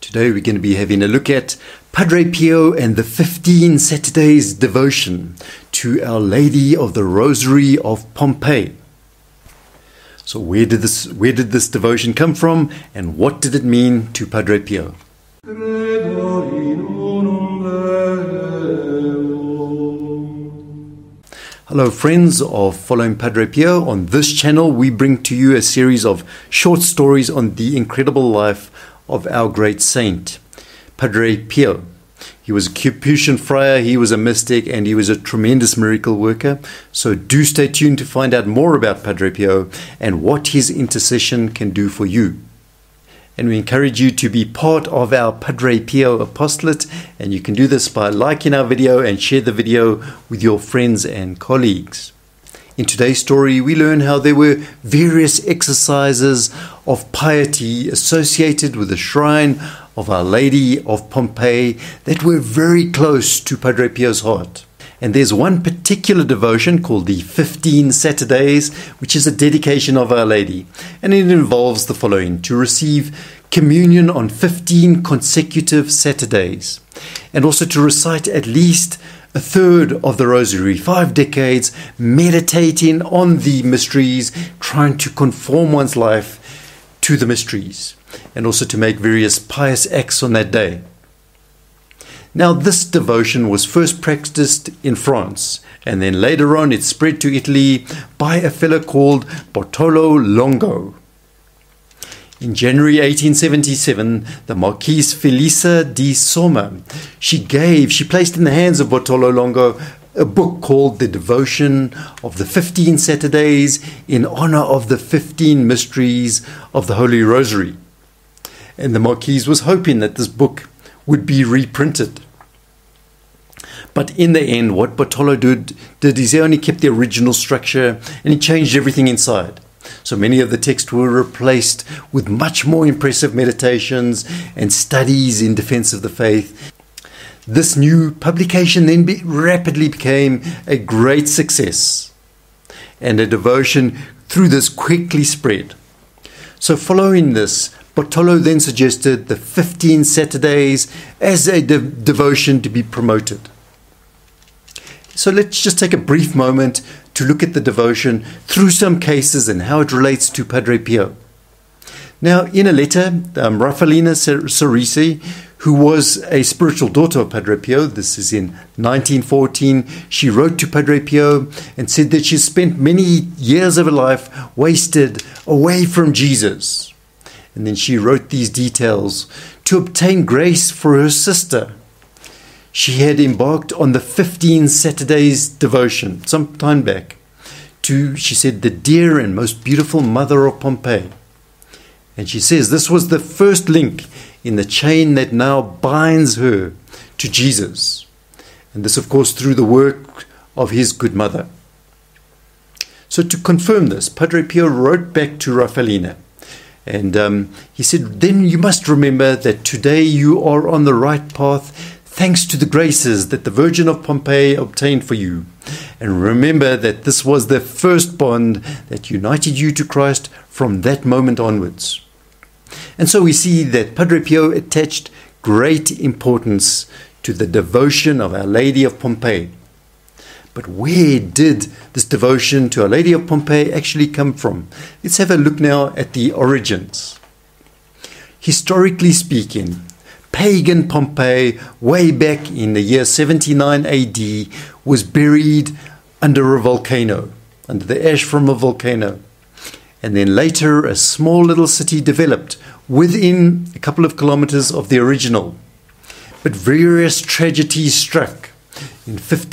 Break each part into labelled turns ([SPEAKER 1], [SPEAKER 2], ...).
[SPEAKER 1] Today we're going to be having a look at Padre Pio and the 15 Saturdays devotion to Our Lady of the Rosary of Pompeii. So where did this devotion come from, and what did it mean to Padre Pio? Hello friends of Following Padre Pio. On this channel we bring to you a series of short stories on the incredible life of our great saint, Padre Pio. He was a Capuchin friar, he was a mystic, and he was a tremendous miracle worker. So do stay tuned to find out more about Padre Pio and what his intercession can do for you. And we encourage you to be part of our Padre Pio apostolate, and you can do this by liking our video and share the video with your friends and colleagues. In today's story, we learn how there were various exercises of piety associated with the shrine of Our Lady of Pompeii that were very close to Padre Pio's heart. And there's one particular devotion called the 15 Saturdays, which is a dedication of Our Lady. And it involves the following: to receive communion on 15 consecutive Saturdays, and also to recite at least a third of the Rosary, 5 decades, meditating on the mysteries, trying to conform one's life to the mysteries, and also to make various pious acts on that day. Now, this devotion was first practiced in France, and then later on it spread to Italy by a fellow called Bartolo Longo. In January 1877, the Marquise Felisa di Somma, she placed in the hands of Bartolo Longo a book called The Devotion of the 15 Saturdays in honor of the 15 mysteries of the Holy Rosary. And the Marquise was hoping that this book would be reprinted. But in the end, what Bartolo did is he only kept the original structure and he changed everything inside. So many of the texts were replaced with much more impressive meditations and studies in defense of the faith. This new publication then rapidly became a great success, and a devotion through this quickly spread. So following this, Bartolo then suggested the 15 Saturdays as a devotion to be promoted. So let's just take a brief moment to look at the devotion through some cases and how it relates to Padre Pio. Now, in a letter, Raffaellina Sorrisi, who was a spiritual daughter of Padre Pio, this is in 1914, she wrote to Padre Pio and said that she spent many years of her life wasted away from Jesus. And then she wrote these details: to obtain grace for her sister, she had embarked on the 15 Saturdays devotion some time back to, she said, the dear and most beautiful mother of Pompeii. And she says this was the first link in the chain that now binds her to Jesus. And this, of course, through the work of his good mother. So to confirm this, Padre Pio wrote back to Raffaellina. And he said, then you must remember that today you are on the right path, thanks to the graces that the Virgin of Pompeii obtained for you. And remember that this was the first bond that united you to Christ from that moment onwards. And so we see that Padre Pio attached great importance to the devotion of Our Lady of Pompeii. But where did this devotion to Our Lady of Pompeii actually come from? Let's have a look now at the origins. Historically speaking, pagan Pompeii, way back in the year 79 AD, was buried under a volcano, under the ash from a volcano. And then later a small little city developed within a couple of kilometers of the original. But various tragedies struck. In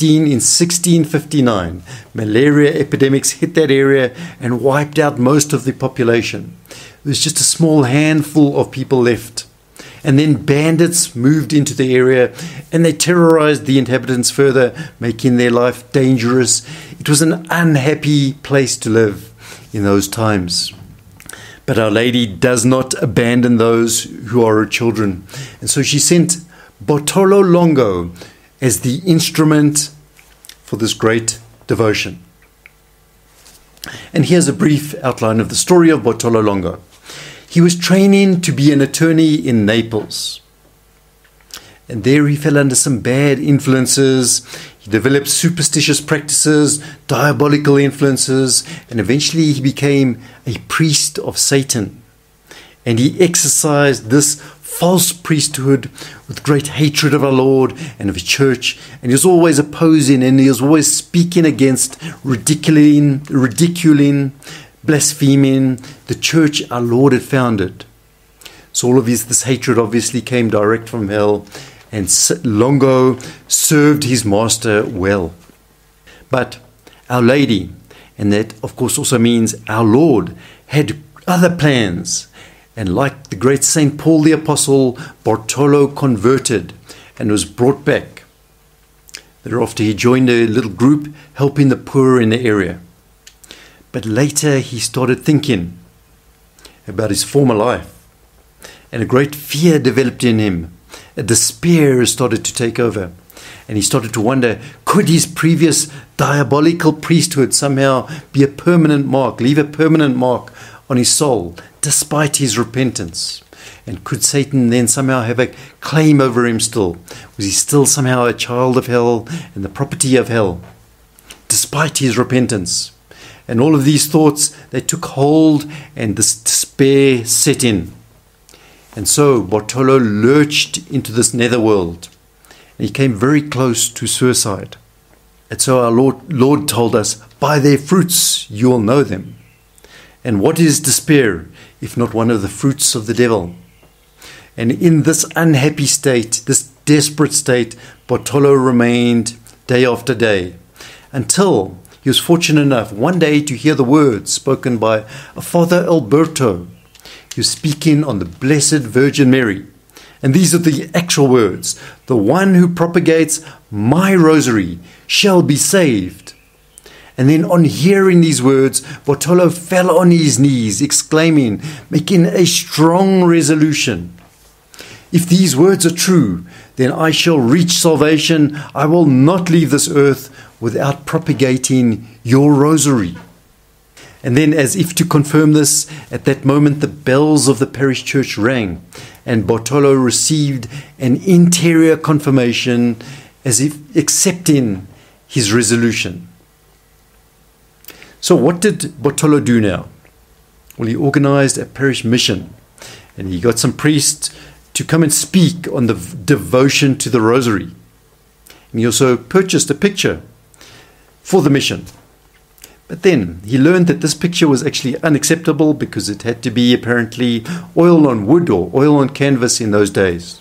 [SPEAKER 1] 1659, malaria epidemics hit that area and wiped out most of the population. There was just a small handful of people left. And then bandits moved into the area and they terrorized the inhabitants further, making their life dangerous. It was an unhappy place to live in those times. But Our Lady does not abandon those who are her children. And so she sent Bartolo Longo as the instrument for this great devotion. And here's a brief outline of the story of Bartolo Longo. He was training to be an attorney in Naples. And there he fell under some bad influences. He developed superstitious practices, diabolical influences, and eventually he became a priest of Satan. And he exercised this false priesthood with great hatred of our Lord and of his church. And he was always opposing, and he was always speaking against, ridiculing, blaspheming the church our Lord had founded. So all of this hatred obviously came direct from hell, and Longo served his master well. But Our Lady, and that of course also means our Lord, had other plans. And like the great Saint Paul the Apostle, Bartolo converted and was brought back. Thereafter he joined a little group helping the poor in the area. But later he started thinking about his former life, and a great fear developed in him. A despair started to take over, and he started to wonder, could his previous diabolical priesthood somehow be a permanent mark, leave a permanent mark on his soul, despite his repentance? And could Satan then somehow have a claim over him still? Was he still somehow a child of hell and the property of hell, despite his repentance? And all of these thoughts, they took hold, and this despair set in. And so Bartolo lurched into this netherworld, and he came very close to suicide. And so our Lord told us, by their fruits you will know them. And what is despair, if not one of the fruits of the devil? And in this unhappy state, this desperate state, Bartolo remained day after day, until he was fortunate enough one day to hear the words spoken by a Father Alberto. He was speaking on the Blessed Virgin Mary. And these are the actual words. The one who propagates my rosary shall be saved. And then on hearing these words, Bartolo fell on his knees, exclaiming, making a strong resolution. If these words are true, then I shall reach salvation. I will not leave this earth without propagating your rosary. And then, as if to confirm this, at that moment the bells of the parish church rang, and Bartolo received an interior confirmation, as if accepting his resolution. So what did Bartolo do now? Well, he organized a parish mission, and he got some priests to come and speak on the devotion to the rosary. And he also purchased a picture for the mission. But then he learned that this picture was actually unacceptable because it had to be apparently oil on wood or oil on canvas in those days.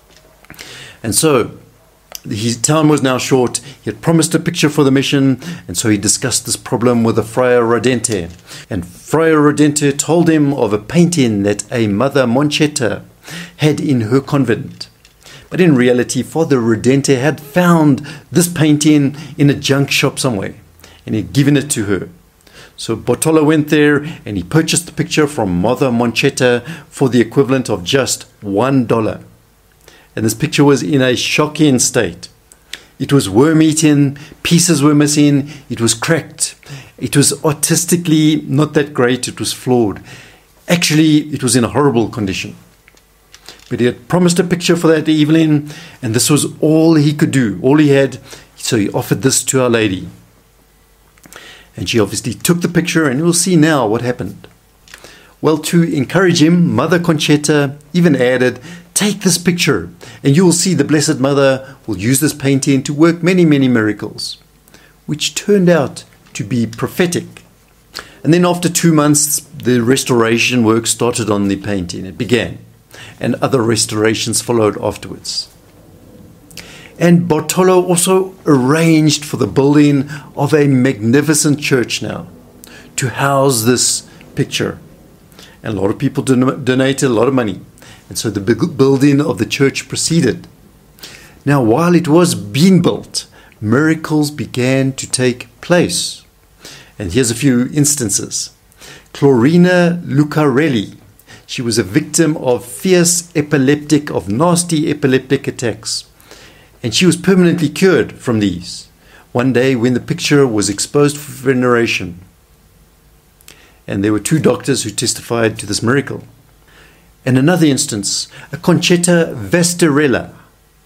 [SPEAKER 1] And so his time was now short. He had promised a picture for the mission, and so he discussed this problem with the Friar Rodente. And Friar Rodente told him of a painting that a Mother Monchetta had in her convent. But in reality, Father Rodente had found this painting in a junk shop somewhere, and he'd given it to her. So Bartolo went there and he purchased the picture from Mother Monchetta for the equivalent of just $1. And this picture was in a shocking state. It was worm-eaten, pieces were missing, it was cracked. It was artistically not that great, it was flawed. Actually, it was in a horrible condition. But he had promised a picture for that evening, and this was all he could do, all he had. So he offered this to Our Lady. And she obviously took the picture, and we'll see now what happened. Well, to encourage him, Mother Conchetta even added, take this picture, and you will see the Blessed Mother will use this painting to work many, many miracles, which turned out to be prophetic. And then after 2 months, the restoration work started on the painting. It began, and other restorations followed afterwards. And Bartolo also arranged for the building of a magnificent church now to house this picture. And a lot of people donated a lot of money. And so the building of the church proceeded. Now, while it was being built, miracles began to take place. And here's a few instances. Clorina Lucarelli. She was a victim of nasty epileptic attacks. And she was permanently cured from these. One day when the picture was exposed for veneration. And there were 2 doctors who testified to this miracle. And another instance, a Conchetta Vestarella.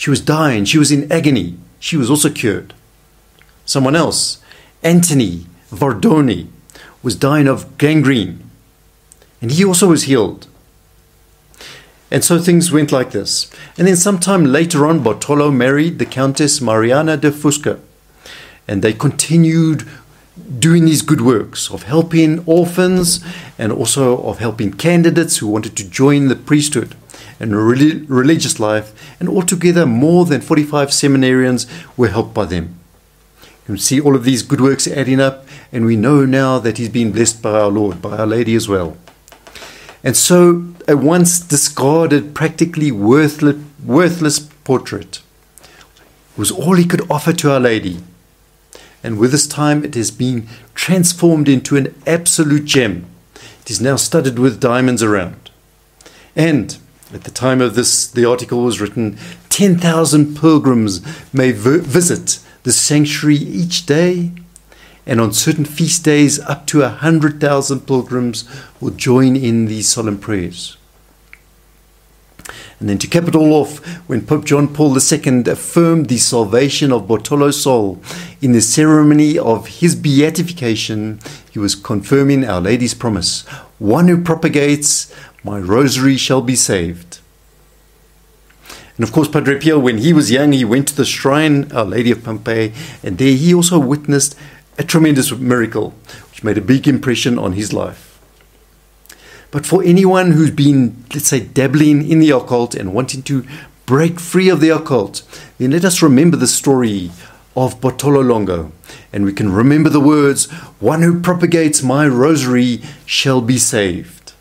[SPEAKER 1] She was dying. She was in agony. She was also cured. Someone else, Anthony Vardoni, was dying of gangrene, and he also was healed. And so things went like this. And then sometime later on, Bartolo married the Countess Mariana de Fusca, and they continued doing these good works of helping orphans and also of helping candidates who wanted to join the priesthood and religious life, and altogether more than 45 seminarians were helped by them. You can see all of these good works adding up, and we know now that he's been blessed by our Lord, by Our Lady as well. And so a once discarded, practically worthless portrait was all he could offer to Our Lady. And with this time it has been transformed into an absolute gem. It is now studded with diamonds around. And at the time of this, the article was written, 10,000 pilgrims may visit the sanctuary each day, and on certain feast days up to 100,000 pilgrims will join in these solemn prayers. And then to cap it all off, when Pope John Paul II affirmed the salvation of Bartolo's soul in the ceremony of his beatification, he was confirming Our Lady's promise, "One who propagates my rosary shall be saved." And of course, Padre Pio, when he was young, he went to the shrine, Our Lady of Pompeii, and there he also witnessed a tremendous miracle, which made a big impression on his life. But for anyone who's been, let's say, dabbling in the occult and wanting to break free of the occult, then let us remember the story of Bartolo Longo. And we can remember the words, "One who propagates my rosary shall be saved."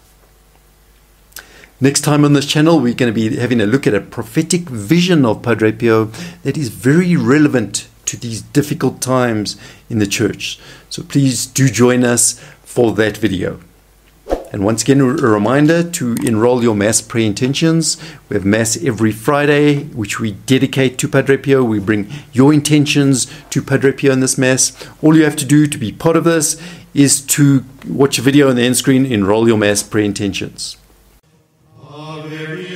[SPEAKER 1] Next time on this channel, we're going to be having a look at a prophetic vision of Padre Pio that is very relevant to these difficult times in the church. So please do join us for that video. And once again, a reminder to enroll your Mass prayer intentions. We have Mass every Friday, which we dedicate to Padre Pio. We bring your intentions to Padre Pio in this Mass. All you have to do to be part of this is to watch a video on the end screen, enroll your Mass prayer intentions.
[SPEAKER 2] Ave